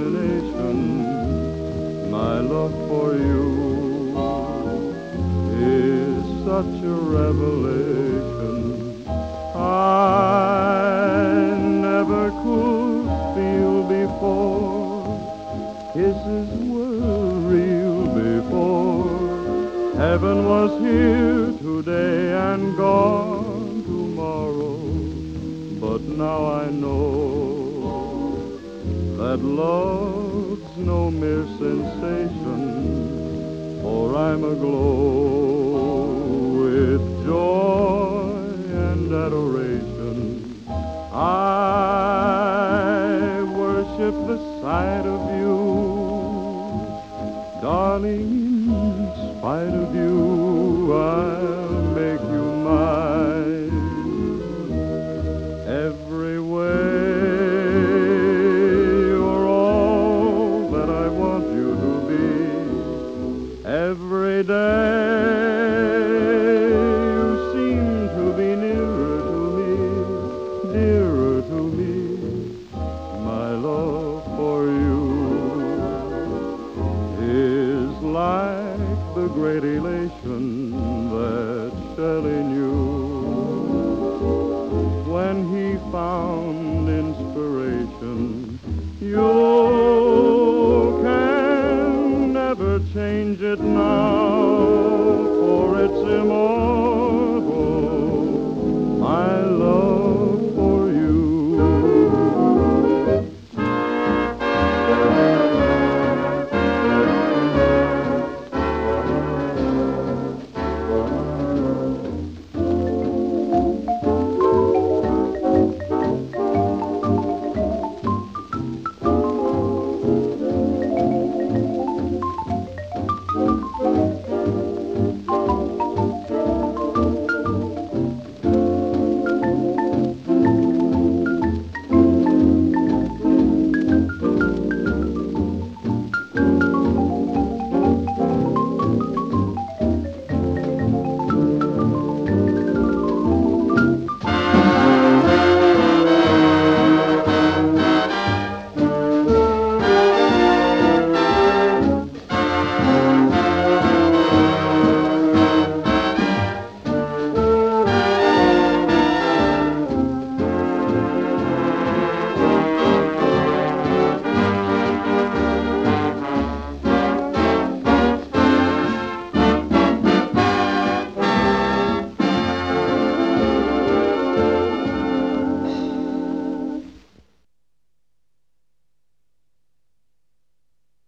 imagination. My love for you is such a revelation. I never could feel before. Kisses were real before. Heaven was here today and gone tomorrow. But now I know that love's no mere sensation, for I'm aglow with joy and adoration. I worship the sight of you, darling. In spite of you, I'll make you mine. Every way, you're all that I want you to be. Every day, you seem to be nearer to me, dearer to me. My love for you is like the great elation that Shelley knew when he found inspiration. You can never change it